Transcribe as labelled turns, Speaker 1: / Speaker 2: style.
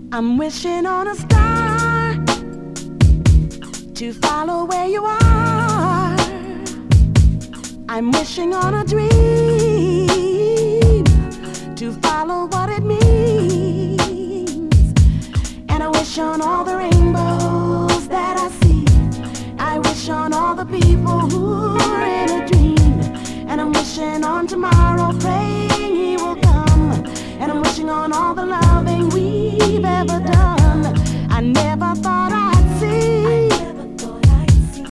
Speaker 1: I'm wishing on a star to follow where you are. I'm wishing on a dream to follow what it means. And I wish on all the rainbows